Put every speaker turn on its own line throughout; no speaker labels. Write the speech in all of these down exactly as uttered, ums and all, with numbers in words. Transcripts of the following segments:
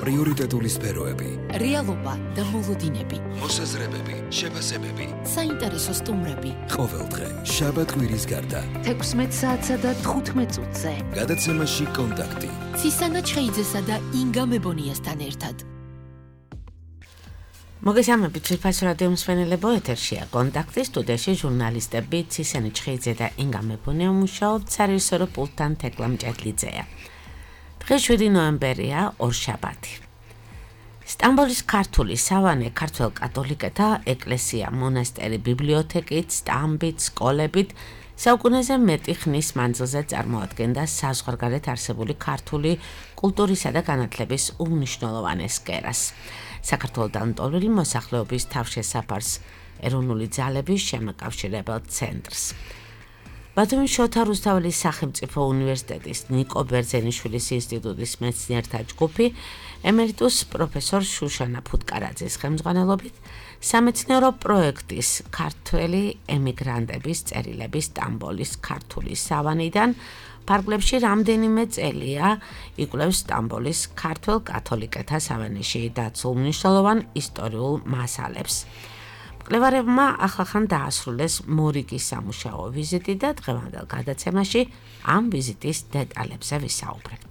პრიორიტეტული სფეროები,
რეალობა და მოლოდინები,
მოსაზრებები, შეფასებები,
საინტერესო სტუმრები.
ყოველდღე შაბათ-კვირის გარდა
თექვსმეტ საათსა და თხუთმეტ წუთზე.
გადაცემაში კონტაქტი.
ცისანა ჩხეიძესა და ინგა მებონიასთან ერთად.
მოგესალმებით, ციფრ რადიო მსმენელებო, ეთერშია კონტაქტი, სტუდიაში ჟურნალისტები ცისანა ჩხეიძე და ინგა მებონია მუშაობთ, სარეჟისორო პულტთან თეკლა მჭედლიძეა. დღეს შვიდი ნოემბერია, ორშაბათი. სტამბოლის ქართული სავანე ქართველ კათოლიკეთა ეკლესია, მონასტერი, ბიბლიოთეკით, სტამბით, სკოლებით საუკუნეზე მეტი ხნის მანძილზე წარმოადგენდა საზღვარგარეთ არსებული ქართული კულტურისა და განათლების უმნიშვნელოვანეს კერას. საქართველოდან ტოლილი მოსახლეობის თავშესაფარს, ეროვნული ძალების შემაკავშირებელ ცენტრს. ბათუმის შოთა რუსთაველის სახელმწიფო უნივერსიტეტის ნიკო ბერძენიშვილის ინსტიტუტის მეცნიერთა ჯგუფი ემერიტუს პროფესორ შუშანა ფუტკარაძის ხელმძღვანელობით სამეცნიერო პროექტის ქართველი ემიგრანტების წერილები სტამბოლის ქართული სავანიდან ფარგლებში რამდენიმე წელია იკვლევს სტამბოლის ქართველ კათოლიკეთა სავანეში დაცულ მნიშვნელოვან ისტორიულ მასალებს. მკვლევარებმა ახლახან დაასრულეს მორიგის სამუშაო ვიზიტი და დღევანდელ გადაცემაში ამ ვიზიტის დეტალებზე ვისაუბრებთ.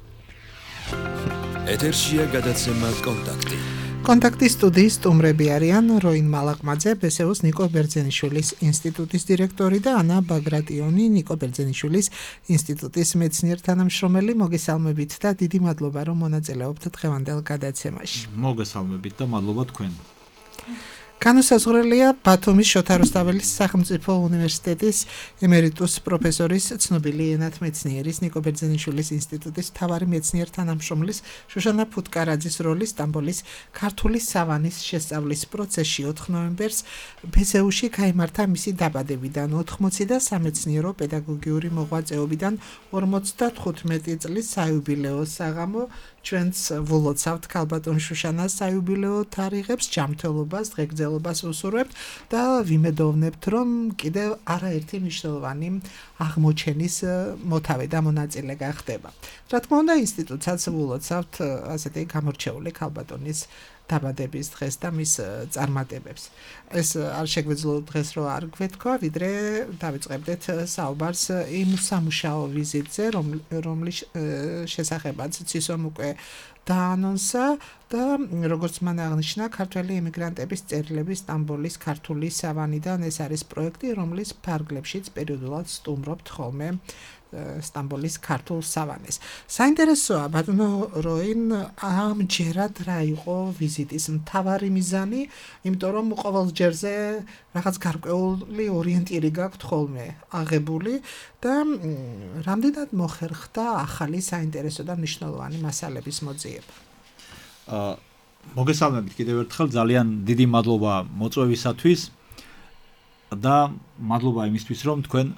ეთერშია გადაცემა კონტაქტი.
კონტაქტის სტუდიის სტუმრები არიან როინ მალაყმაძე, ბესეუს ნიკო ბერძენიშვილის ინსტიტუტის დირექტორი და ანა ბაგრატიონი, ნიკო ბერძენიშვილის ინსტიტუტის მეცნიერ თანამშრომელი. მოგესალმებით და დიდი მადლობა, რომ მონაწილეობთ დღევანდელ გადაცემაში.
მოგესალმებით და მადლობა თქვენ.
განუსაზღვრელია ბათუმის შოთა რუსთაველის სახელმწიფო უნივერსიტეტის ემერიტუს პროფესორის, ცნობილი ენათმეცნიერის, ნიკო ბერძენიშვილის ინსტიტუტის მთავარი მეცნიერ თანამშრომლის შუშანა ფუტკარაძის როლი სტამბოლის ქართული სავანის შესწავლის პროცესში. ოთხ ნოემბერს ბესეუსში გაიმართა მისი დაბადებიდან ოთხმოცი და სამეცნიერო პედაგოგიური მოღვაწეობიდან ორმოცდათხუთმეტი წლის საიუბილეო საღამო. ჩვენც ვლოცავთ ქალბატონ შუშანას საიუბილეო თარიღებს, ჯანმრთელობას, დღეგრძელობას უსურვებთ და ვიმედოვნებთ, რომ კიდევ არაერთი მნიშვნელოვანი აღმოჩენის მოთავე და მონაწილე გახდება. რა თქმა უნდა, ინსტიტუტსაც ვლოცავთ ასეთი გამორჩეული ქალბატონის დაბადების დღეს და მის წარმატებებს. ეს არ შეგვეძლო დღეს რომ არ გვეთქვა, ვიდრე დავიწყებდეთ საუბარს იმ სამუშაო ვიზიტზე, რომლის შესახებაც ცისომ უკვე დაანონსა და როგორც მან აღნიშნა, ქართველი ემიგრანტების წერილები სტამბოლის ქართული სავანიდან. ეს არის პროექტი, რომლის ფარგლებშიც პერიოდულად სტუმრობთ ხოლმე სტამბოლის ქართულ სავანეს. საინტერესოა, ბატონო როინ, ამჯერად რა იყო ვიზიტის მთავარი მიზანი, იმიტომ რომ ყოველ ჯერზე რაღაც გარკვეული ორიენტირი გაქვთ ხოლმე აღებული და რამდენად მოხერხდა ახალი საინტერესო და მნიშვნელოვანი მასალების მოძიება.
აა მოგესალმებით კიდევ ერთხელ, ძალიან დიდი მადლობა მოწვევისათვის და მადლობა იმისთვის, რომ თქვენ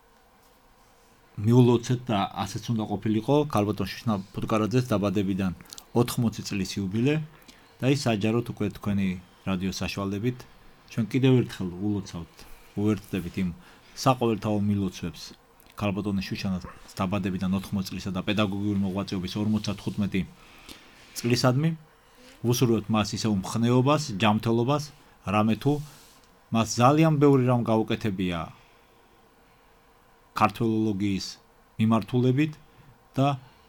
მიულოცეთ და ასეც უნდა ყოფილიყო ქალბატონ შუშანა ფუტკარაძეს დაბადებიდან ოთხმოცი წლის იუბილე და ის საჯაროდ უკვე თქვენი რადიო საშუალებით ჩვენ კიდევ ერთხელ ულოცავთ, უერთდებით იმ საყოველთაო მილოცვებს ქალბატონ შუშანას დაბადებიდან ოთხმოცი წლისა და პედაგოგიური მოღვაწეობის ორმოცდათხუთმეტი წლისადმი. ვუსურვებთ მას ისევ მხნეობას, ჯანმრთელობას, რამე თუ მას ძალიან ბევრი რამ გაუკეთებია ქართველოლოგიის მიმართულებით და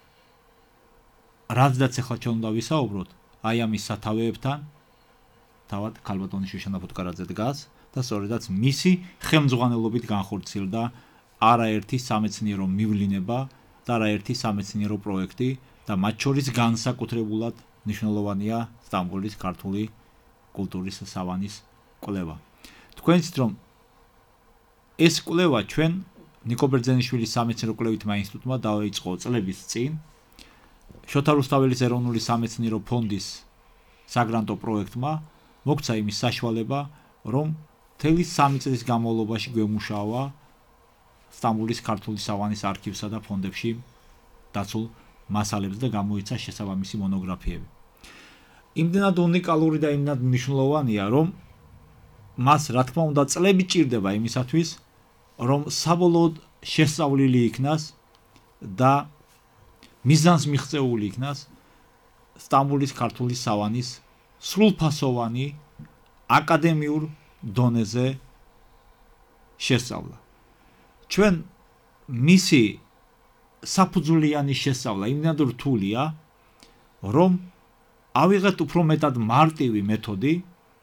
რაზეც ახლა ჩვენ უნდა ვისაუბროთ, აი ამის სათავეებთან თავად ქალბატონ შუშანა ფუტკარაძე დგას და სწორედაც მისი ხელმძღვანელობით განხორციელდა არაერთი სამეცნიერო მივლინება და არაერთი სამეცნიერო პროექტი და მათ შორის განსაკუთრებულად მნიშვნელოვანია სტამბოლის ქართული კულტურის სავანის კვლევა. თქვენ იცით, რომ ეს კვლევა ჩვენ ნიკო ბერძენიშვილის სამეცნიერო კვლევითმა ინსტიტუტმა დაიწყო წლების წინ შოთა რუსთაველის ეროვნული სამეცნიერო ფონდის საგრანტო პროექტმა მოგცა იმის საშუალება, რომ მთელი სამი წლის განმავლობაში გვემუშავა სტამბოლის ქართული სავანის არქივსა და ფონდებში დაცულ მასალებს და გამოიცა შესაბამისი მონოგრაფიები. იმდენად უნიკალური და იმდენად მნიშვნელოვანია, რომ მას რა თქმა უნდა წლები ჭირდება იმისათვის, რომ საბოლოოდ შესწავლილი იქნას და მიზანს მიღწეული იქნას სტამბოლის ქართული სავანის სრულფასოვანი აკადემიურ დონეზე შესწავლა. ჩვენ მისი საფუძვლიანი შესწავლა იმდენად რთულია, რომ ავიღეთ უფრო მეტად მარტივი მეთოდი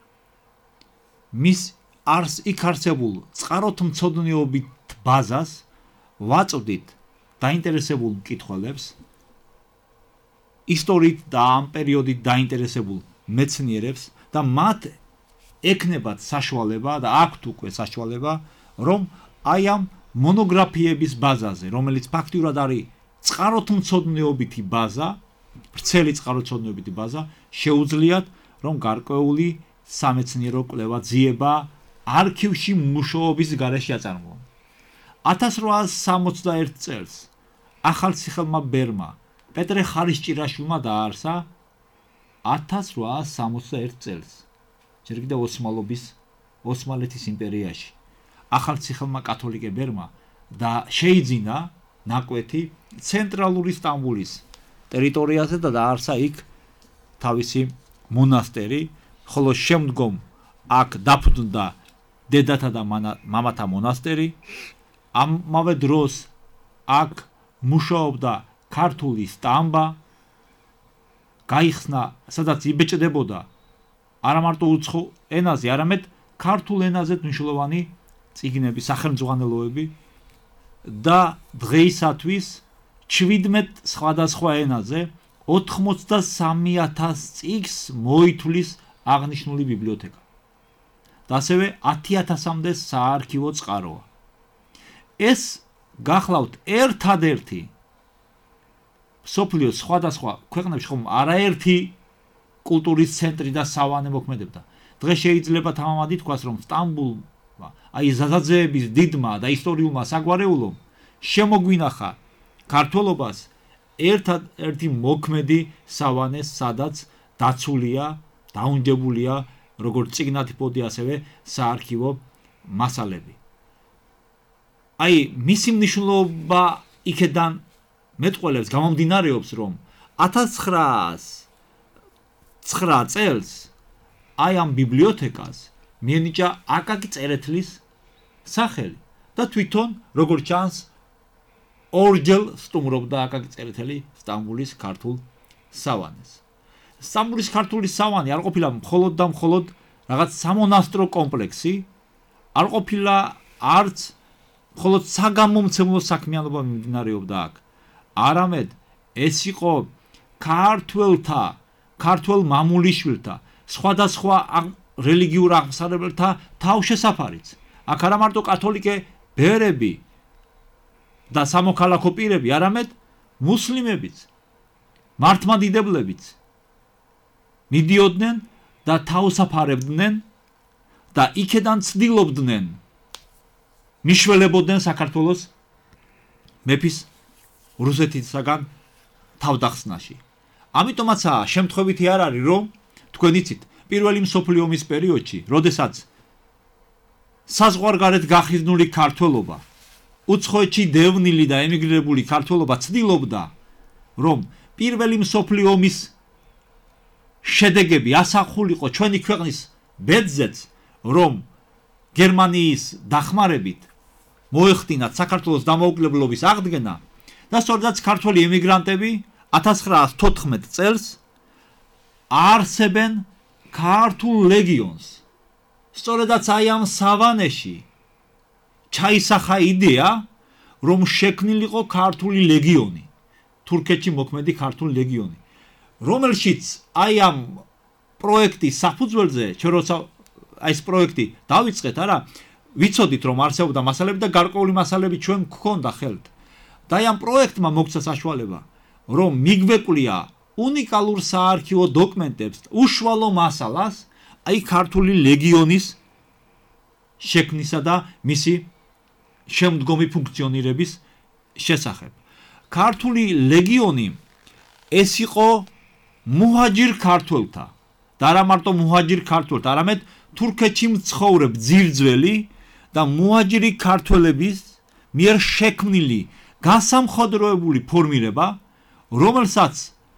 მის არს იქ არსებულ წყაროთმცოდნეობით ბაზას ვაწვდით დაინტერესებულ მკითხველებს, ისტორიით და ამ პერიოდით დაინტერესებულ მეცნიერებს და მათ ექნებათ საშუალება და აქვთ უკვე საშუალება, რომ აი ამ მონოგრაფიების ბაზაზე, რომელიც ფაქტიურად არის წყაროთმცოდნეობითი ბაზა, ვრცელი წყაროთმცოდნეობითი ბაზა, შეუძლიათ, რომ გარკვეული სამეცნიერო კვლევა ძიება არქივში მუშაობის გარეშე აწარმოონ. ათას რვაას სამოცდაერთ წელს ახალციხელმა ბერმა პეტრე ხარისჭირაშვილმა დააარსა ათას რვაას სამოცდაერთ წელს, ჯერ კიდევ ოსმალობის ოსმალეთის იმპერიაში, ახალციხელმა კათოლიკე ბერმა და შეიძინა ნაკვეთი ცენტრალური სტამბოლის ტერიტორიაზე და დააარსა იქ თავისი მონასტერი, ხოლო შემდგომ აქ დაფუძნდა დედათა და მამათა მონასტერი. ამავე დროს აქ მუშაობდა ქართული სტამბა, გაიხსნა, სადაც იბეჭდებოდა არა მარტო უცხო ენაზე, არამედ ქართულ ენაზე მნიშვნელოვანი წიგნები, სახელმძღვანელოები და დღეისათვის ჩვიდმეტ სხვადასხვა ენაზე ოთხმოცდასამი ათას წიგნს მოითვლის აღნიშნული ბიბლიოთეკა და ასევე ათი ათასამდე საარქივო წყაროა. ეს გახლავთ ერთადერთი მსოფლიოს სხვადასხვა ქვეყნებში ხომ არაერთი კულტურის ცენტრი და სავანე მოქმედებდა. დღეს შეიძლება თამამად ითქვას, რომ სტამბოლმა, აი ზაზაძეების დიდმა და ისტორიულმა საგვარეულომ შემოგვინახა ქართველობას ერთადერთი მოქმედი სავანე, სადაც დაცულია, დაუნჯებულია როგორც წიგნათიფოდი, ასევე საარქივო მასალები. აი მისი მნიშვნელობა იქედან მეტყველებს გამომდინარეობს, რომ ათას ცხრაას ცხრა წელს აი ამ ბიბლიოთეკას მიენიჭა აკაკი წერეთლის სახელი და თვითონ როგორც ჩანს ორჯერ სტუმრობდა აკაკი წერეთელი სტამბოლის ქართულ სავანეს. სტამბოლის ქართული სავანი არ ყოფილა მხოლოდ და მხოლოდ რაღაც სამონასტრო კომპლექსი, არ ყოფილა არც მხოლოდ საგამომცემლო საქმიანობა მიმდინარეობდა აქ, არამედ ეს იყო ქართველთა, ქართველ მამულიშვილთა, სხვადასხვა რელიგიურ აღმსარებელთა თავშესაფარიც. აქ არა მარტო კათოლიკე ბერები და სამოქალაქო პირები, არამედ მუსლიმებიც, მართლმადიდებლებიც მიდიოდნენ და თავსაფარებდნენ და იქედან ცდილობდნენ მიშველებოდნენ საქართველოს მეფის რუსეთისაგან თავდახსნაში. ამიტომაცაა შემთხვევითი არ არის, რომ თქვენ იცით, პირველი მსოფლიო ომის პერიოდში, როდესაც საზღვარგარეთ გახიზნული ქართველობა, უცხოეთში დევნილი და ემიგრირებული ქართველობა ცდილობდა, რომ პირველი მსოფლიო ომის შედეგები ასახულიყო ჩვენი ქვეყნის ბედზეც, რომ გერმანიის დახმარებით მოეხდინათ საქართველოს დამოუკიდებლობის აღდგენა და სწორედაც ქართველი ემიგრანტები ათას ცხრაას თოთხმეტ წელს არსებენ ქართულ ლეგიონს. სწორედაც აი ამ სავანეში ჩაისახა იდეა, რომ შექმნილიყო ქართული ლეგიონი, თურქეთში მოქმედი ქართული ლეგიონი, რომელშიც აი ამ პროექტის საფუძველზე, ჩვენ როცა აი ეს პროექტი დავიწყეთ, არა, ვიცოდით, რომ არსებობდა მასალები და გარკვეული მასალები ჩვენ გქონდა ხელთ. და აი ამ პროექტმა მოგცა საშუალება, რომ მიგვეკვლია უნიკალურ საარქივო დოკუმენტებს, უშუალო მასალას, აი ქართული ლეგიონის შექმნისა და მისი შემდგომი ფუნქციონირების შესახებ. ქართული ლეგიონი ეს იყო მუჰაჯირ ქართველთა და არა მარტო მუჰაჯირ ქართველთა, არამედ თურქეთში მცხოვრებ ძირძველი და მუჰაჯირი ქართველების მიერ შექმნილი გასამხოდროებული ფორმირება, რომელსაც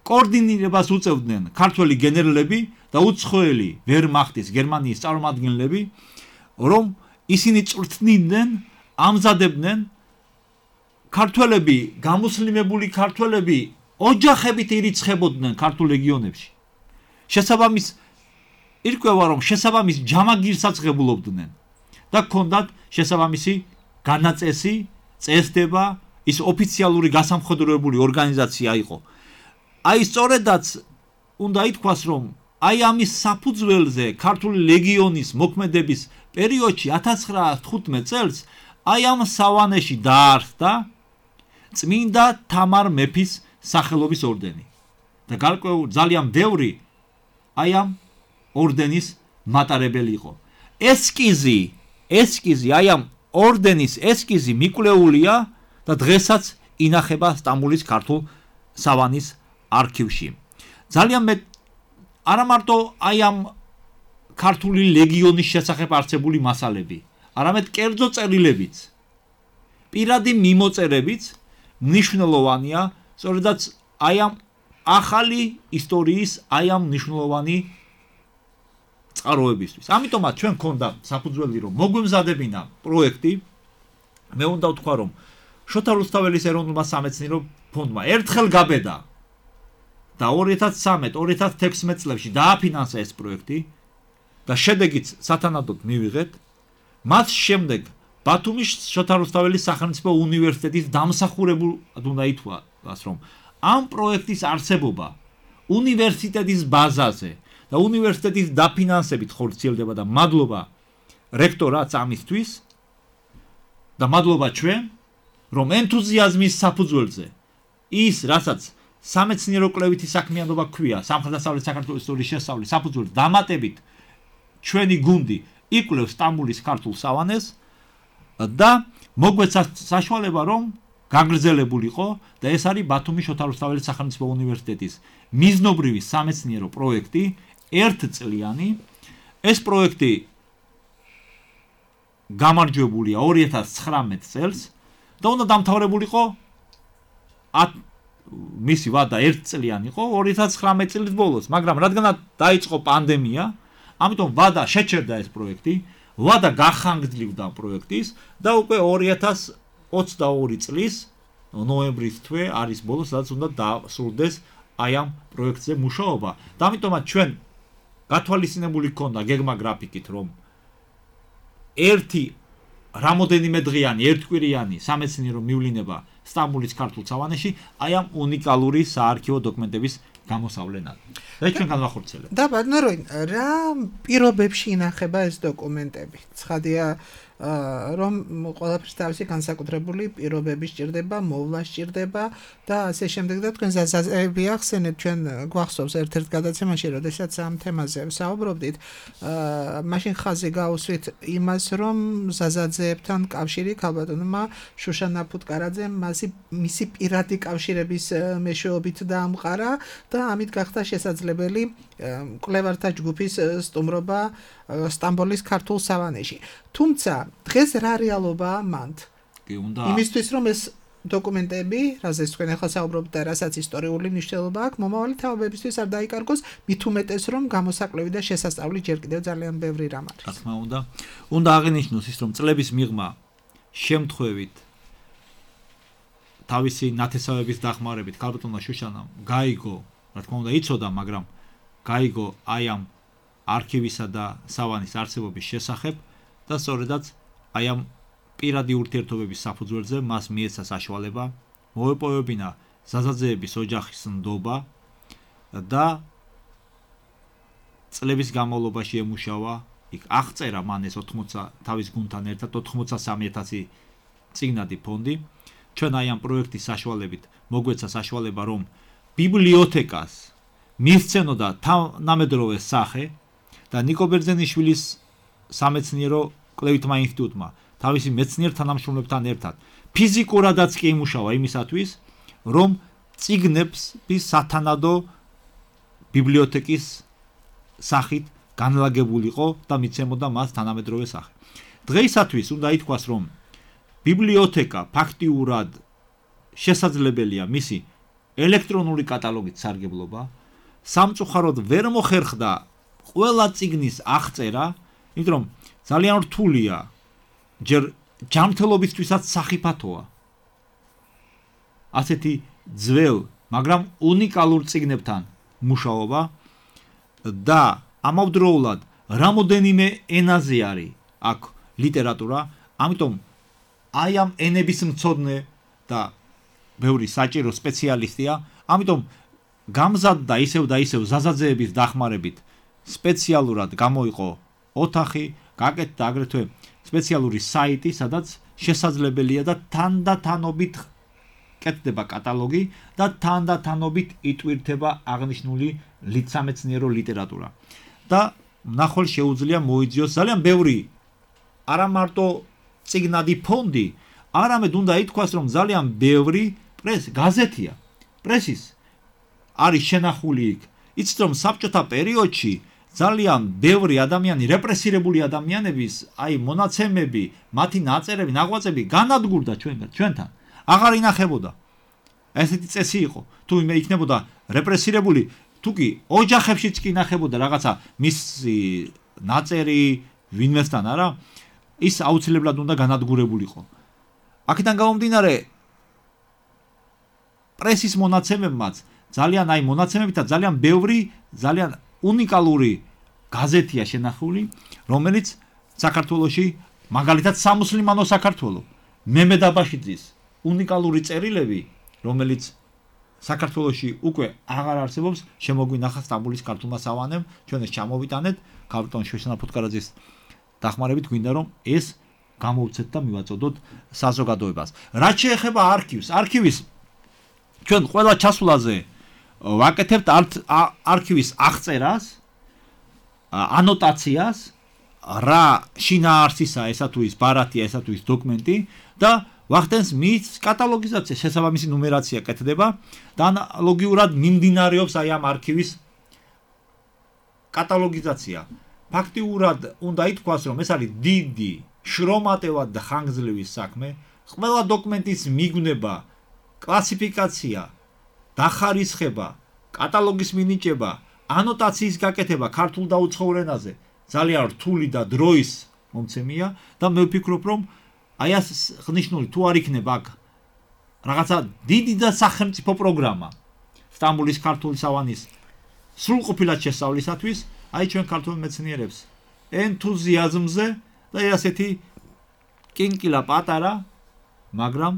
კოორდინირებას უწევდნენ ქართველი გენერლები და უცხოელი ვერმახტის გერმანიის წარმომადგენლები, რომ ისინი წვრთნიდნენ, ამზადებდნენ ქართველები, გამუსლიმებული ქართველები ოჯახებით ირიცხებოდნენ ქართულ ლეგიონებში. შესაბამის ირკვევა, რომ შესაბამის ჯამაგირსაც ღებულობდნენ და ჰქონდათ შესაბამისი განაწესი, წესდება, ის ოფიციალური გასამხედროებული ორგანიზაცია იყო. აი სწორედაც უნდა ითქვას, რომ აი ამის საფუძველზე ქართული ლეგიონის მოქმედების პერიოდში ათას ცხრაასი თხუთმეტ წელს აი ამ სავანეში დაარსდა წმინდა თამარ მეფის სახელობის ორდენი და გარკვეულ ძალიან ბევრი აი ამ ორდენის მატარებელი იყო. ესკიზი, ესკიზი აი ამ ორდენის ესკიზი მიკვლეულია და დღესაც ინახება სტამბოლის ქართულ სავანის არქივში. ძალიან მეტ არა მარტო აი ამ ქართული ლეგიონის შესახებ არსებული მასალები, არამედ კერძო წერილებიც, პირადი მიმოწერებიც მნიშვნელოვანია, სწორედაც აი ამ ახალი ისტორიის აი ამ მნიშვნელოვანი წყაროებისთვის. ამიტომაც ჩვენ გქონდა საფუძველი, რომ მოგვემზადებინა პროექტი. მე უნდა ვთქვა, რომ შოთა რუსთაველის ეროვნულმა სამეცნიერო ფონდმა ერთხელ გაბედა და ორი ათას ცხრამეტ ორი ათას თექვსმეტ წლებში დააფინანსა ეს პროექტი და შედეგიც სათანადოდ მივიღეთ. მას შემდეგ ბათუმის შოთა რუსთაველის სახელმწიფო უნივერსიტეტის დამსახურებულად უნდა ითქვას, რომ ამ პროექტის არსებობა უნივერსიტეტის ბაზაზე და უნივერსიტეტის დაფინანსებით ხორციელდება და მადლობა რექტორატს ამისთვის და მადლობა ჩვენ, რომ ენთუზიაზმის საფუძველზე ის, რასაც სამეცნიერო კვლევითი საქმიანობა ქვია, სამხრეთ-დასავლეთ საქართველოს ისტორიის შესწავლის საფუძველზე დამატებით ჩვენი გუნდი იკვლევს სტამბოლის ქართულ სავანეს და მოგვეცა საშუალება, რომ გაგრძელებულიყო და ეს არის ბათუმის შოთა რუსთაველის სახელმწიფო უნივერსიტეტის მიზნობრივი სამეცნიერო პროექტი, ერთწლიანი. ეს პროექტი გამარჯვებულია ორი ათას ცხრამეტ წელს და უნდა დამთავრებულიყო მისი ვადა ერთწლიანი იყო ორი ათას ცხრამეტ წლის ბოლოს, მაგრამ რადგანაც დაიწყო პანდემია, ამიტომ ვადა შეჩერდა ეს პროექტი, ვადა გახანგრძლივდა პროექტის და უკვე ორი ათას ოცდაორი წლის ნოემბრის თვე არის ბოლოს, სადაც უნდა დასრულდეს აი ამ პროექტზე მუშაობა. და ამიტომაც ჩვენ გათვალისწინებული გქონდა გეგმა გრაფიკით, რომ ერთი რამოდენიმე დღიანი, ერთკვირიანი სამეცნიერო მივლინება სტამბოლის ქართულ სავანეში აი ამ უნიკალური საარქივო დოკუმენტების გამოსავლენად. და ჩვენ განვახორციელებთ.
და ბატონო როინ, რა პირობებში ინახება ეს დოკუმენტები? ცხადია, რომ ყველაფერს თავისი განსაკუთრებული პირობები სჭირდება, მოვლა სჭირდება და ასე შემდეგ და თქვენ ზაზაზები ახსენეთ, ჩვენ გვახსოვს ერთ-ერთ გადაცემაში, როდესაც ამ თემაზე საუბრობდით, მაშინ ხაზი გაუსვით იმას, რომ ზაზაძეებთან კავშირი ქალბატონმა შუშანა ფუტკარაძემ მასი მისი პირადი კავშირების მეშვეობით დაამყარა და ამით გახდა შესაძლებელი მკვლევართა ჯგუფის სტუმრობა სტამბოლის ქართულ სავანეში. თუმცა დღეს რა რეალობაა მანდ?
კი, უნდა
იმისთვის რომ ეს დოკუმენტები, რაზეც თქვენ ახლა საუბრობთ და რასაც ისტორიული მნიშვნელობა აქვს, მომავალი თაობებისთვის არ დაიკარგოს, მით უმეტეს რომ გამოსაკლევი და შესასწავლი ჯერ კიდევ ძალიან ბევრი რამ არის.
რა თქმა უნდა, უნდა აღინიშნოს ის, რომ წლების მიღმა შემთხვევით თავისი ნათესავების დახმარებით ქალბატონმა შუშანამ გაიგო, რა თქმა უნდა იცოდა, მაგრამ გაიგო აი ამ არქივისა და სავანის არსებობის შესახებ და სწორედაც აი ამ პირადი ურთიერთობების საფუძველზე მას მიეცა საშუალება მოეპოვებინა ზაზაძეების ოჯახის ნდობა და წლების განმავლობაში ემუშავა, იქ აღწერა მან ეს ოთხმოცდა თავის გუნდთან ერთად ოთხმოცდასამი ათასი წიგნადი ფონდი. ჩვენ აი ამ პროექტის საშუალებით მოგვეცა საშუალება, რომ ბიბლიოთეკას მისცენოდა თანამედროვე სახე და ნიკო ბერძენიშვილის სამეცნიერო კვლევითმა ინსტიტუტმა თავისი მეცნიერ თანამშრომლებთან ერთად ფიზიკურადაც კი იმუშავა იმისათვის, რომ წიგნების სათანადო ბიბლიოთეკის სახით განლაგებულიყო და მიცემოდა მას თანამედროვე სახე. დღეისათვის უნდა ითქვას, რომ ბიბლიოთეკა ფაქტიურად შესაძლებელია მისი ელექტრონული კატალოგით სარგებლობა, სამწუხაროდ ვერ მოხერხდა ყველა წიგნის აღწერა, იმიტომ რომ ძალიან რთულია, ჯერ ჯანმრთელობისთვისაც სახიფათოა. ასეთი ძველ, მაგრამ უნიკალურ წიგნებთან მუშაობა და ამავდროულად რამოდენიმე ენაზე არის აქ ლიტერატურა, ამიტომ აი ამ ენების მცოდნე და ბევრი საჭირო სპეციალისტია, ამიტომ გამზადდა ისევ და ისევ ზაზაძეების დახმარებით სპეციალურად გამოიყო ოთახი, გაკეთდა აგრეთვე სპეციალური საიტი, სადაც შესაძლებელია და თანდათანობით კეთდება კატალოგი და თანდათანობით იტვირთება აღნიშნული სამეცნიერო ლიტერატურა. და ნახვალ შეუძლია მოიძიოს ძალიან ბევრი არა მარტო წიგნადი ფონდი, არამედ უნდა ითქვას, რომ ძალიან ბევრი პრეს გაზეთია. პრესის არის შენახული იქ. იცით რომ საბჭოთა პერიოდში ძალიან ბევრი ადამიანი, რეპრესირებული ადამიანების, აი მონაცემები, მათი ნაწერები, ნაღვაწები განადგურდა ჩვენგან, ჩვენთან. აღარ ინახებოდა. ესეთი წესი იყო. თუ მე იქნებოდა რეპრესირებული, თუ კი ოჯახებშიც კი ინახებოდა რაღაცა მისი ნაწერი ვინმესთან არა, ის აუცილებლად უნდა განადგურებულიყო. აქედან გამომდინარე პრესის მონაცემებმაც ძალიან აი მონაცემებითა ძალიან ბევრი, ძალიან უნიკალური გაზეთია შენახული, რომელიც საქართველოში, მაგალითად სამუსლიმანო საქართველო, მემედ აბაშიძის უნიკალური წერილები, რომელიც საქართველოში უკვე აღარ არსებობს, შემოგვინახა სტამბოლის ქართულმა სავანემ, ჩვენ ეს ჩამოვიტანეთ, ქალბატონ შოშანა ფუტკარაძის დახმარებით გვინდა რომ ეს გამოვცეთ და მივაწოდოთ საზოგადოებას. რაც შეეხება არქივს, არქივის ჩვენ ყველა ჩასვლაზე ვაკეთებთ არქივის აღწერას, ანოტაციას, რა შინაარსისა ესა თუ ის ბარათია, ესა თუ ის დოკუმენტი და ვახდენს მის კატალოგიზაცია, შესაბამისი ნუმერაცია კეთდება და ანალოგიურად მიმდინარეობს აი ამ არქივის კატალოგიზაცია. ფაქტიურად უნდა ითქვას, რომ ეს არის დიდი, შრომატევად და ხანგრძლივი საქმე. ყველა დოკუმენტის მიგვნება, კლასიფიკაცია, დახარისხება, კატალოგის მინიჭება, ანოტაციის გაკეთება ქართულ და უცხოურ ენაზე ძალიან რთული და დროის მომცემია და მე ვფიქრობ, რომ აი ეს ღნიშნული თუ არ იქნება აქ რაღაცა დიდი და სახელმწიფო პროგრამა სტამბოლის ქართული სავანის სრულყოფილად შესწავლისათვის, აი ჩვენ ქართულ მეცნიერებს ენთუზიაზმზე და ასეთი კინკილა პატარა, მაგრამ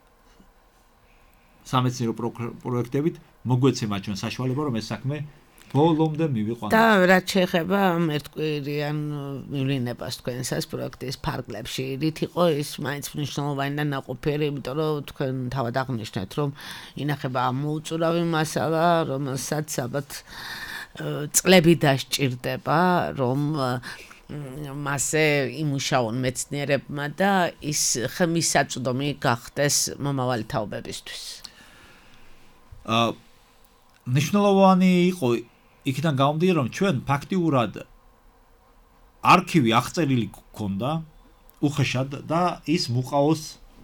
სამეცნიერო პროექტებით მოგვეცემა ჩვენ საშუალება, რომ ეს საქმე ბოლომდე მივიყვანოთ.
და რაც შეეხება მერტკვირიან მივლინებას თქვენსას პროექტის ფარგლებში, რით იყო ის მაინც მნიშვნელოვანი და ნაყოფიერი, იმიტომ რომ თქვენ თავად აღნიშნეთ, რომ ინახება მოუწურავი მასალა, რომელსაც ალბათ წლები დასჭირდება, რომ მასე იმუშაონ მეცნიერებმა და ის ხმისაწვდომი გახდეს მომავალი თაობებისთვის.
აა მნიშვნელოვანი იყო იქიდან გამომდინარე, რომ ჩვენ ფაქტიურად არქივი აღწერილი გქონდა უხეშად და ის მუყაოს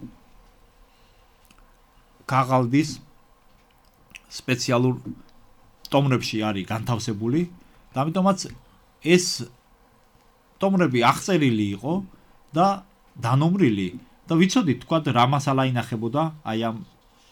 ქაღალდის სპეციალურ ტომრებში არის განთავსებული და ამიტომაც ეს ტომრები აღწერილი იყო და დანომრილი და ვიცოდით თქვა რა მასალა ინახებოდა აი ამ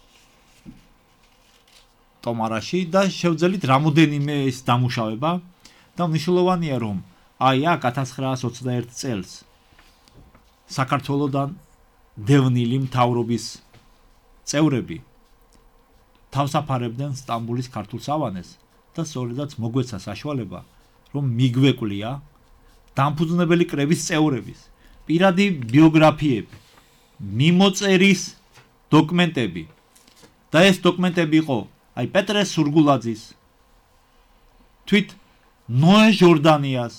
ტომარაში და შევძელით რამოდენიმე ეს დამუშავება და მნიშვნელოვანია რომ აი აქ ათას ცხრაას ოცდაერთ წელს საქართველოდან დევნილი მთავრობის წევრები თავსაფარებდნენ სტამბოლის ქართულ სავანეს და სწორედაც მოგვეცა საშუალება რომ მიგვეკვლია დამფუძნებელი კრების წევრების პირადი ბიოგრაფიები, მიმოწერის დოკუმენტები და ეს დოკუმენტები იყო აი პეტრე სურგულაძის, თვით ნოე ჟორდანიას,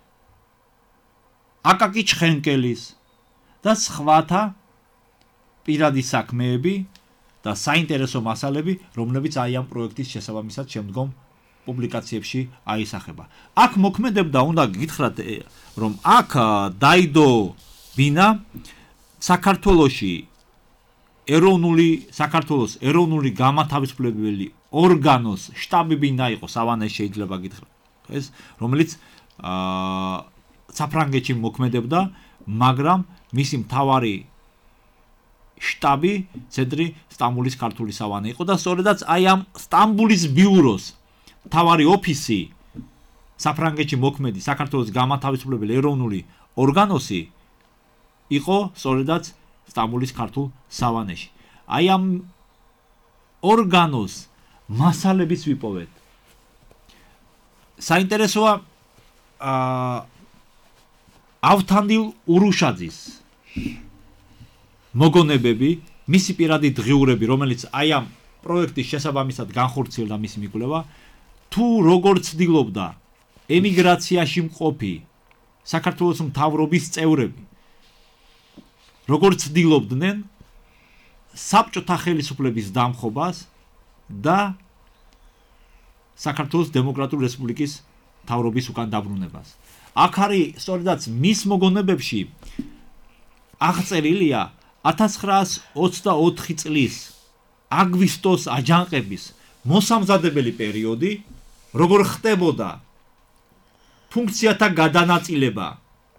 აკაკი ჩხენკელის და სხვათა პირადი საქმეები და საინტერესო მასალები, რომლებიც აი ამ პროექტის შესაბამისად შემდგომ პუბლიკაციებში აისახება. აქ მოქმედებდა, უნდა გითხრათ, რომ აქ დაიდო ბინა საქართველოში ეროვნული საქართველოს ეროვნული გამათავისუფლებელი ორგანოს შტაბები უნდა იყოს სავანეში შეიძლება გითხრათ ეს რომელიც აა საფრანგეთში მოქმედებდა მაგრამ მისი მთავარი შტაბი ცენტრი სტამბოლის ქართული სავანე იყო და სწორედაც აი ამ სტამბოლის ბიუროს მთავარი ოფისი საფრანგეთში მოქმედი საქართველოს გამათავისუფლებელი ეროვნული ორგანოსი იყო სწორედაც სტამბოლის ქართულ სავანეში. აი ამ ორგანოს მასალების ვიპოვეთ. საინტერესოა აა ავთანდილ ურუშაძის მოგონებები, მისი პირადი დღიურები, რომელიც აი ამ პროექტის შესაბამისად განხორციელდა მისი მიკვლევა, თუ როგორ ცდილობდა ემიგრაციაში მყოფი საქართველოს მთავრობის წევრები როგორ ცდილობდნენ საბჭოთა ხელისუფლების დამხობას და საქართველოს დემოკრატიული რესპუბლიკის მთავრობის უკან დაბრუნებას. აქ არის სწორედაც მის მოგონებებში აღწერილია ათას ცხრაას ოცდაოთხი წლის აგვისტოს აჯანყების მოსამზადებელი პერიოდი, როგორ ხდებოდა ფუნქციათა გადანაწილება,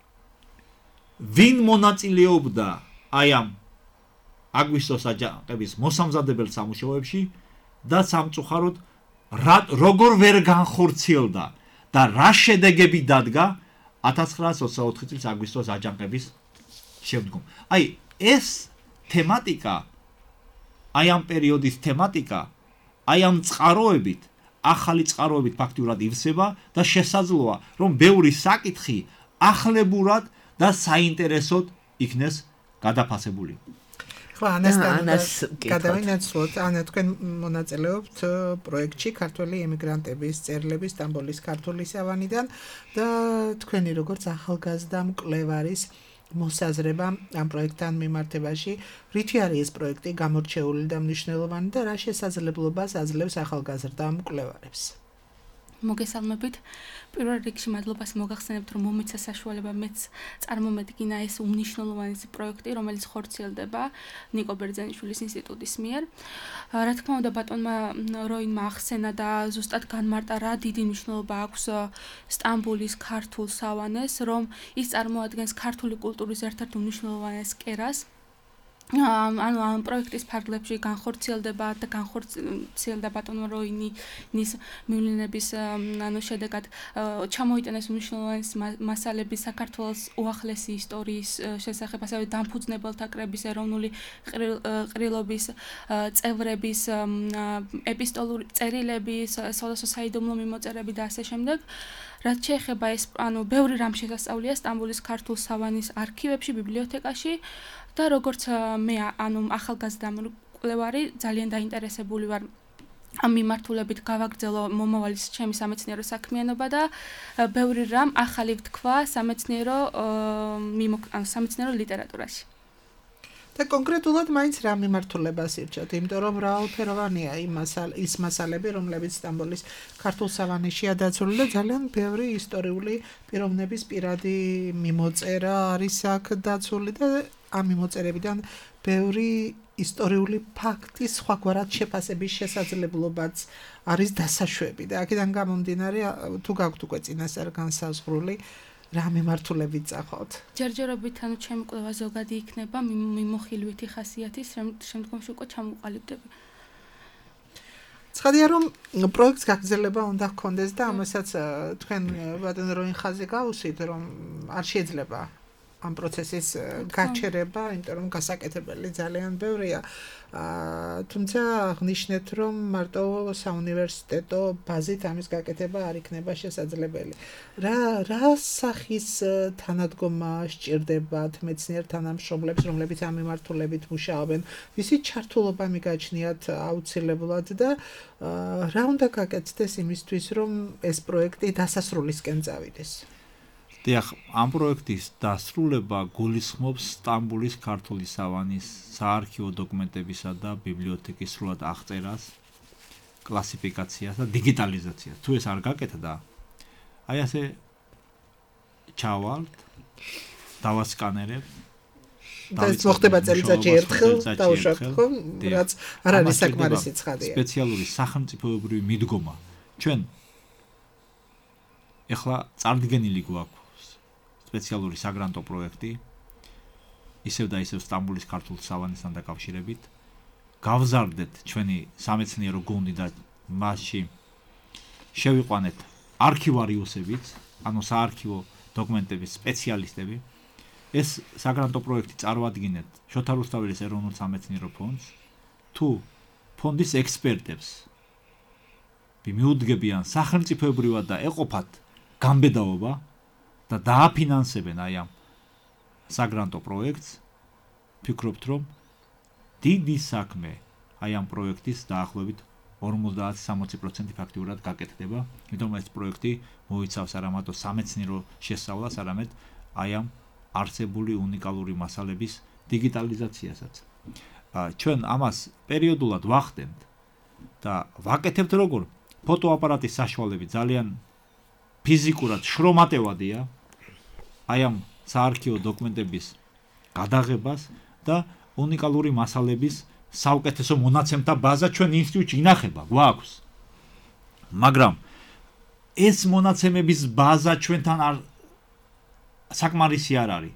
ვინ მონაწილეობდა აი ამ აგვისტოს აჯანყების მოსამზადებელ სამუშაოებში და სამწუხაროდ როგორ ვერ განხორციელდა და რა შედეგები დადგა ათას ცხრაას ოცდაოთხი წლის აგვისტოს აჯანყების შემდგომ. აი ეს თემატიკა, აი ამ პერიოდის თემატიკა, აი ამ წყაროებით, ახალი წყაროებით ფაქტიურად ივსება და შესაძლოა, რომ ბევრი საკითხი ახლებურად და საინტერესოდ იქნეს გადაფასებული.
ხო, ანას გადავინაცვლოთ, ანა თქვენ მონაწილეობთ პროექტში ქართველი ემიგრანტების წერილების სტამბოლის ქართული სავანიდან და თქვენი როგორც ახალგაზრდა მკვლევარის მოსაზრება ამ პროექტთან მიმართებაში, რითი არის ეს პროექტი გამორჩეული და მნიშვნელოვანი და რა შესაძლებლობას აძლევს ახალგაზრდა მკვლევარებს?
მოგესალმებით. პირველ რიგში მადლობას მოგახსენებთ, რომ მომეცა საშუალება მეც წარმომედგინა ეს უმნიშვნელოვანი პროექტი, რომელიც ხორციელდება ნიკო ბერძენიშვილის ინსტიტუტის მიერ. რა თქმა უნდა, ბატონმა როინმა ახსენა და ზუსტად განმარტა, რა დიდი მნიშვნელობა აქვს სტამბოლის ქართულ სავანეს, რომ ის წარმოადგენს ქართული კულტურის ერთ-ერთ უმნიშვნელოვანეს კერას. ანუ ამ პროექტის ფარგლებში განხორციელდება და განხორციელდა ბატონო როინის მივლინების ანუ შედეგად ჩამოიტანეს უმნიშვნელოვანესი მასალები საქართველოს უახლესი ისტორიის შესახებ, ასევე დამფუძნებელთა კრების ეროვნული ყრილობის წევრების ეპისტოლური წერილები, სხვადასხვა საიდუმლო მიმოწერები და ასე შემდეგ. რაც შეეხება ეს, ანუ ბევრი რამ შესასწავლია სტამბოლის ქართულ სავანის არქივებში, ბიბლიოთეკაში და როგორც მე, ანუ ახალგაზრდა მკვლევარი, ძალიან დაინტერესებული ვარ ამ მიმართულებით გავაგრძელო მომავალის ჩემი სამეცნიერო საქმიანობა და ბევრი რამ ახალი ვთქვა სამეცნიერო სამეცნიერო ლიტერატურაში.
და კონკრეტულად მაინც რა მიმართულებას ირჩევთ, იმიტომ რომ მრავალფეროვანია ის მასალები, რომლებიც სტამბოლის ქართულ სავანეშია დაცული და ძალიან ბევრი ისტორიული პიროვნების პირადი მიმოწერა არის აქ დაცული და ამ მიმოწერებიდან ბევრი ისტორიული ფაქტის სხვაგვარად შეფასების შესაძლებლობაც არის დასაშვები და აქედან გამომდინარე თუ გაქვთ უკვე წინასწარ განსაზღვრული რა მიმართულებით წახავთ?
ჯერჯერობით ანუ ჩემი კვლევა ზოგადი იქნება, მიმოხილვითი ხასიათის, შემდგომში უკვე ჩამოყალიბდები.
ცხადია რომ პროექტს გაგრძელება უნდა ჰქონდეს და ამასაც თქვენ ბატონ როინ ხაზი გაუსვით, რომ არ შეიძლება ამ პროცესის გაჩერება, იმიტომ რომ გასაკეთებელი ძალიან ბევრია. თუმცა აღნიშნეთ, რომ მარტო საუნივერსიტეტო ბაზით ამის გაკეთება არ იქნება შესაძლებელი. რა რა სახის თანადგომა სჭირდებათ მეცნიერ თანამშრომლებს, რომლებიც ამ მიმართულებით მუშაობენ, ვისი ჩართულობა მიგაჩნიათ აუცილებლად და რა უნდა გაკეთდეს იმისთვის, რომ ეს პროექტი დასასრულისკენ წავიდეს?
დიახ, ამ პროექტის დასრულება გულისხმობს სტამბოლის ქართული სავანის საარქივო დოკუმენტებისა და ბიბლიოთეკის სრულად აღწერას, კლასიფიკაციას და დიგიტალიზაციას. თუ ეს არ გაკეთდა, აი ასე ჩავალთ, დავასკანერებთ
და ეს მოხდება წელიწადში ერთხელ დაუშვათ ხომ რაც არ არის საკმარისი ცხადია
სპეციალური სახელმწიფოებრივი მიდგომა ჩვენ ეხლა წარდგენილი გვაქვს სპეციალური საგრანტო პროექტი ისევ და ისევ სტამბოლის ქართულ სავანესთან დაკავშირებით გავზარდეთ ჩვენი სამეცნიერო გუნდი და მასში შევიყვანეთ არქივარიუსებიც ანუ საარქივო დოკუმენტების სპეციალისტები ეს საგრანტო პროექტი წარმოადგენთ შოთა რუსთაველის ეროვნულ სამეცნიერო ფონდს თუ ფონდის ექსპერტებს მიუდგებიან სახელმწიფოებრივად და ეყოფათ გამბედაობა და დააფინანსებენ აი ამ საგრანტო პროექტს ფიქრობთ რომ დიდი საქმე აი ამ პროექტის დაახლოებით ორმოცდაათ სამოცი პროცენტი ფაქტიურად გაკეთდება იმიტომ რომ ეს პროექტი მოიცავს არა მარტო სამეცნიერო შესწავლას არამედ აი ამ არსებული უნიკალური მასალების დიგიტალიზაციასაც ჩვენ ამას პერიოდულად ვახდენთ და ვაკეთებთ როგორ ფოტოაპარატის საშუალებით ძალიან ფიზიკურად შრომატევადია აი ამ საარქივო დოკუმენტების გადაღებას და უნიკალური მასალების საუკეთესო მონაცემთა ბაზა ჩვენ ინსტიტუტში ინახება გვაქვს მაგრამ ეს მონაცემების ბაზა ჩვენთან არ საკმარისი არ არის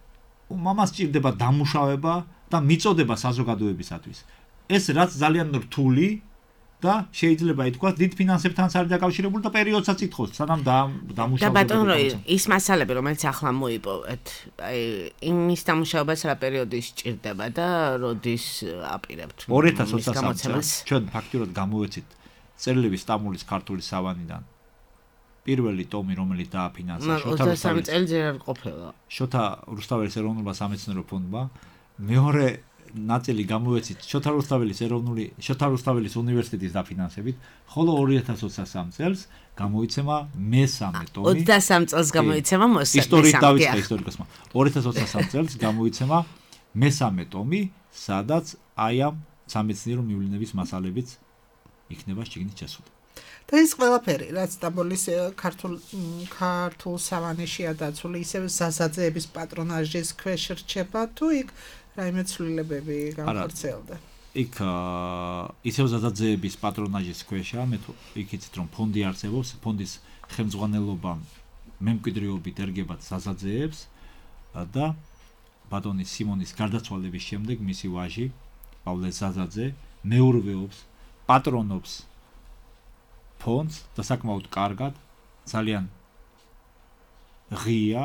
მამას ჭირდება დამუშავება და მიწოდება საზოგადოებისათვის ეს რაც ძალიან რთული და შეიძლება ითქვას დიდ ფინანსებთან არის დაკავშირებული და პერიოდსაც ითხოვს სანამ დამუშავება
და ბატონო ის მასალები რომელიც ახლა მოიპოვეთ აი იმის დამუშავებას რა პერიოდის ჭირდება და როდის აპირებთ
ორი ათას ოცდასამი წელს ჩვენ ფაქტიურად გამოვეცით წერილები სტამბოლის ქართული სავანიდან პირველი ტომი რომელიც დააფინანსა შოთა
ოცდასამი წელი ჯერ არ ყოფილა
შოთა რუსთაველის ეროვნულმა სამეცნიერო ფონდმა მეორე ნაწილი გამოვეცით შოთა რუსთაველის ეროვნული შოთა რუსთაველის უნივერსიტეტის დაფინანსებით, ხოლო ორი ათას ოცდასამი წელს გამოიცემა მესამე ტომი.
ოცდასამი წელს გამოიცემა მოსა.
ისტორიის დაიწყო ისტორიკოსმა. ორი ათას ოცდასამი წელს გამოიცემა მესამე ტომი, სადაც აი ამ სამეცნიერო მივლინების მასალებიც იქნება შიგნით შესული.
და ეს ყველაფერი, რაც სტამბოლის ქართულ ქართულ სავანეშია დაცული, ისევ საზაძეების პატრონაჟის ქვეშ რჩება თუ იქ რაიმე ცვლილებები განხორციელდა.
იქ ისევ საზაძეების პატრონაჟის ქვეშა, მე თუ იქ იცით რომ ფონდი არსებობს, ფონდის ხელმძღვანელობა მემკვიდრეობით ერგებათ საზაძეებს და ბატონი სიმონის გარდაცვალების შემდეგ მისი ვაჟი პავლე საზაძე მეურვეობს, პატრონობს ფონდს და საკმაოდ კარგად, ძალიან ღია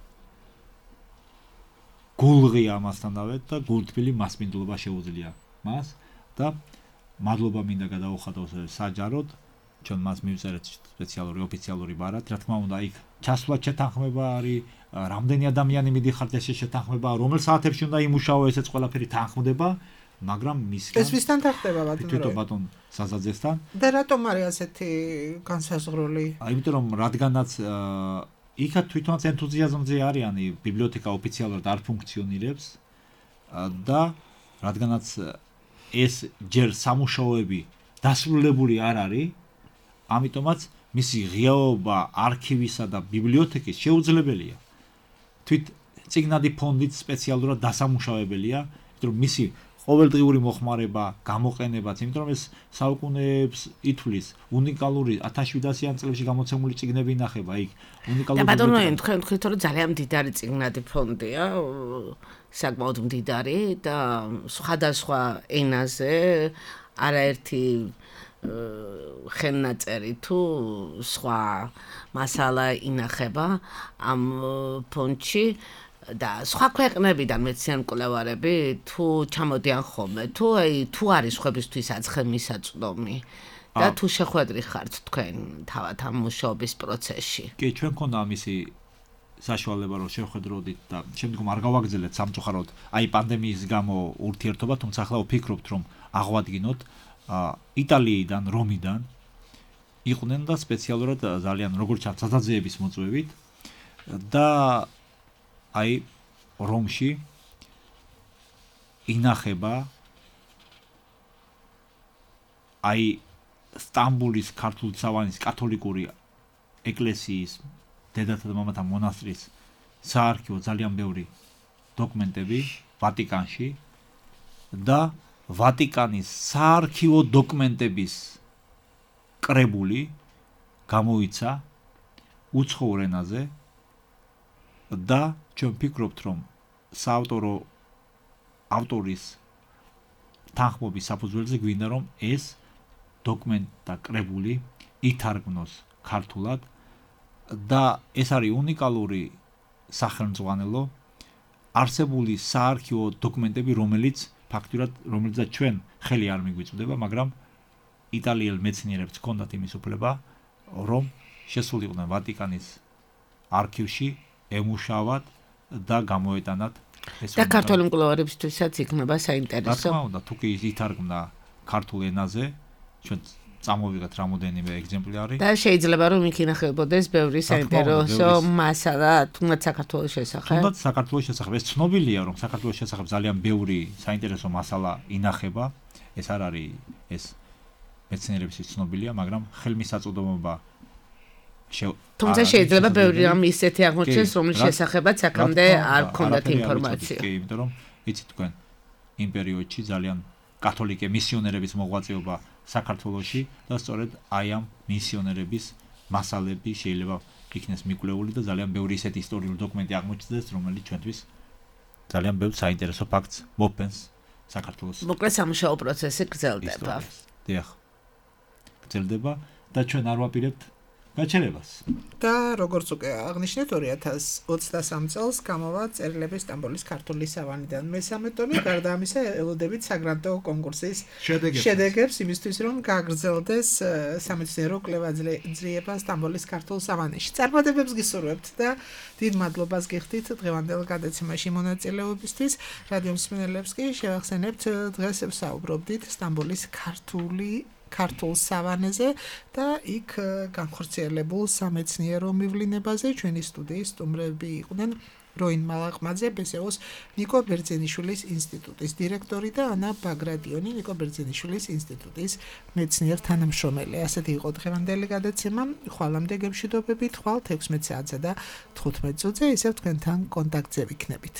გულღია ამასთანავე და გულთბილი მასპინძლობა შეუძლია მას და მადლობა მინდა გადაუხადოს საჯაროდ ჩვენ მას მივწერეთ სპეციალური ოფიციალური ბარად რა თქმა უნდა იქ ჩასვლა შეთანხმება არის რამდენი ადამიანი მიდიხართ ეს შეთანხმება რომელ საათებში უნდა იმუშაო ესეც ყველაფერი თანხმდება მაგრამ მისგან
ეს ვისთან თანხდება ბატონო
თვითონ ბატონ საზაძესთან
და რატომ არის ასეთი განსაზღვრული
აი იმიტომ რომ რადგანაც იქა თვითონაც ენთუზიაზმზე არიანი ბიბლიოთეკა ოფიციალურად არ ფუნქციონირებს და რადგანაც ეს ჯერ სამუშაოები დასრულებული არ არის ამიტომაც მისი ღიაობა არქივისა და ბიბლიოთეკის შეუძლებელია თვით წიგნადი ფონდით სპეციალურად დასამუშავებელია იმიტომ რომ მისი ყოველდღიური მოხმარება, გამოყენებაც, იმიტომ რომ ეს საუკუნეებს ითვლის, უნიკალური ათას შვიდასიან წლებში გამოცემული წიგნები ინახება იქ. უნიკალური
და ბატონო, თქვენ თქვით რომ ძალიან მდიდარი წიგნადი ფონდია, საკმაოდ მდიდარი და სხვადასხვა ენაზე არაერთი ხელნაწერი თუ სხვა მასალა ინახება ამ ფონდში. და სხვა ქვეყნებიდან მეცნიერ მკვლევარები თუ ჩამოდიან ხოლმე თუ აი თუ არის ხვებისთვის აცხემისაწვდომი და თუ შეხვედრი ხართ თქვენ თავად ამ მუშაობის პროცესში.
კი, ჩვენ ქონდა ამისი საშუალება რომ შევხედროდით და შემდგომ არ გავაგრძელეთ სამწუხაროდ აი პანდემიის გამო ურთიერთობა, თუმცა ახლა ვფიქრობთ რომ აღვადგინოთ იტალიიდან, რომიდან იყვნენ და სპეციალურად ძალიან როგორც საზაძეების მოწვევით და აი რომში ინახება აი სტამბოლის ქართული სავანის კათოლიკური ეკლესიის დედათა და მამათა მონასტრის საარქივო ძალიან ბევრი დოკუმენტები, ვატიკანში და ვატიკანის საარქივო დოკუმენტების კრებული გამოიცა უცხოურ ენაზე და ჩვენ ვფიქრობთ, რომ საავტორო ავტორის თანხმობის საფუძველზე გვინდა, რომ ეს დოკუმენტი და კრებული ითარგმნოს ქართულად და ეს არის უნიკალური სახელმძღვანელო არსებული საარქივო დოკუმენტები, რომელიც ფაქტურად რომელზეც ჩვენ ხელი არ მიგვიწვდება, მაგრამ იტალიელ მეცნიერებს ჰქონდათ იმის უფლება, რომ შესულიყვნენ ვატიკანის არქივში ემუშავათ და გამოეტანათ ეს
და ქართული მკვლევარებისთვისაც იქნება საინტერესო.
რა თქმა უნდა, თუ კი ითარგმნა ქართულ ენაზე, ჩვენ წამოვიღეთ რამოდენიმე ეგზემპლარი
და შეიძლება რომ იქ ინახებოდეს ბევრი საინტერესო მასალა თუნდაც საქართველოს შესახებ.
თუნდაც საქართველოს შესახებ. ეს ცნობილია, რომ საქართველოს შესახებ ძალიან ბევრი საინტერესო მასალა ინახება. ეს არ არის ეს მეცნიერებისთვის ცნობილია, მაგრამ ხელმისაწვდომობა
თუმცა შეიძლება ბევრი რამ ისეთი აღმოჩნდეს, რომლის შესახებაც აქამდე არ გქონდათ ინფორმაცია.
კი, იმიტომ რომ იცით თქვენ იმ პერიოდში ძალიან კათოლიკე მისიონერების მოღვაწეობა საქართველოში და სწორედ აი ამ მისიონერების მასალები შეიძლება იქნეს მიკვლეული და ძალიან ბევრი ისეთი ისტორიული დოკუმენტი აღმოჩნდეს, რომელიც ჩვენთვის ძალიან ბევრ საინტერესო ფაქტს მოფენს საქართველოს.
მოკლედ სამუშაო პროცესი გრძელდება.
დიახ. გრძელდება და ჩვენ არ ვაპირებთ გაჩერებას.
და როგორც უკვე აღნიშნეთ, ორი ათას ოცდასამ წელს გამოვა წერილები სტამბოლის ქართული სავანიდან. მესამე ტომი გარდა ამისა ელოდებით საგრანტო კონკურსის შედეგებს იმისთვის, რომ გაგრძელდეს სამეცნიერო კვლევა-ძიება სტამბოლის ქართულ სავანაში. წარმატებებს გისურვებთ და დიდ მადლობას გიხდით დღევანდელ გადაცემაში მონაწილეობისთვის. რადიო მსმენელებს კი შევახსენებთ, დღეს ვსაუბრობდით სტამბოლის ქართული ქართულ სავანეზე და იქ განხორციელებულ სამეცნიერო მივლინებაზე. ჩვენი სტუდიის სტუმრები იყვნენ როინ მალაყმაძე, ბესეოს ნიკო ბერძენიშვილის ინსტიტუტის დირექტორი და ანა ბაგრატიონი, ნიკო ბერძენიშვილის ინსტიტუტის მეცნიერ თანამშრომელი. ასეთი იყო დღევანდელი გადაცემა. ხვალამდე გემშვიდობებით, ხვალ თექვსმეტ საათსა და თხუთმეტ წუთზე ისევ თქვენთან კონტაქტზე ვიქნებით.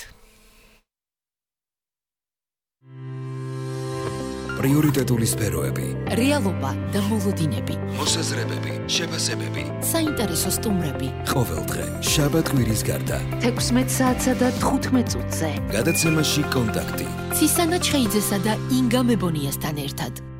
პრიორიტეტული სფეროები,
რეალობა და მოლოდინები,
მოსაზრებები, შეფასებები,
საინტერესო სტუმრები.
ყოველდღე შაბათ კვირის გარდა
თექვსმეტ საათსა და თხუთმეტ წუთზე.
გადაცემაში კონტაქტი.
ცისანა ჩხეიძესა და ინგა მებონიასთან ერთად.